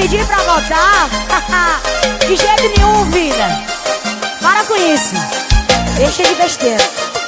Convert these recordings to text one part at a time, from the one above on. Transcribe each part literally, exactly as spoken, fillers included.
pedir pra voltar. De jeito nenhum, vida. Para com isso. Deixa de besteira.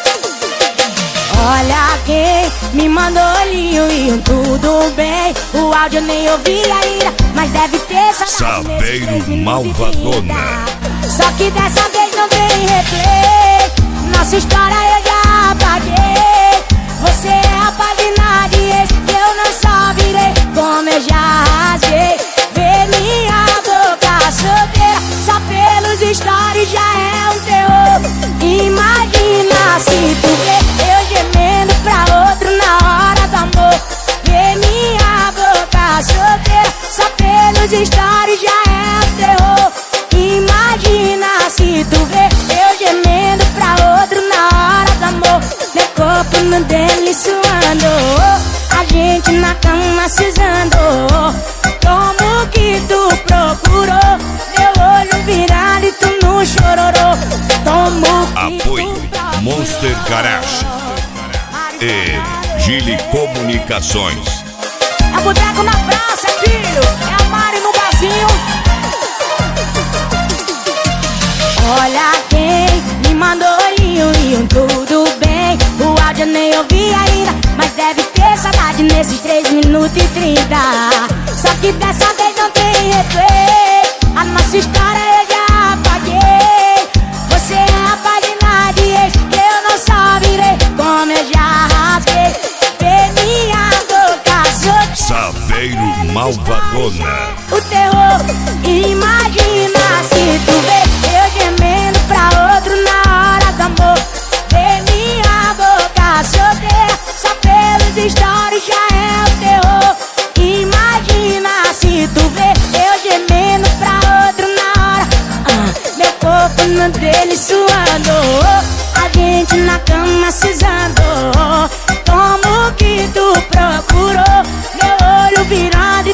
Olha quem me mandou olhinho e um tudo bem. O áudio eu nem ouvi ainda, mas deve ter Saveiro Malvadona. Só que dessa vez não tem replay. Nossa história eu já apaguei. Você é a página de ex que eu não só virei, como eu já rasguei. Vê minha boca solteira, só pelos stories já é um terror. Imagina se tu vê eu gemendo pra outro na hora do amor. Vê minha boca solteira, só pelos stories já é um terror. Imagina se tu vê eu gemendo pra outro na hora do amor. Meu corpo no dele suando, a gente na cama se usando. Como que tu procurou meu olho virado e tu não chororou? Como que Apoio tu Monster Garage e Gili Comunicações. É boteco na praça, filho. É a Mari no barzinho. Olha quem me mandou olhinho e um tudo bem. O áudio eu nem ouvi ainda, mas deve ter saudade nesses três minutos e trinta. Só que dessa vez não tem replay. A nossa história eu já apaguei. Você é a página de ex que eu não só virei, como eu já rasguei. Vê minha boca solteira, Saveiro Malvadona. o terror. Imagina se tu vê eu gemendo pra outro na hora do amor. Vê minha boca solteira, só pelos stories já é o terror. Imagina se tu vê eu gemendo pra outro na hora. ah, Meu corpo no dele suando, a gente na cama se usando. Como que tu procurou meu olho virado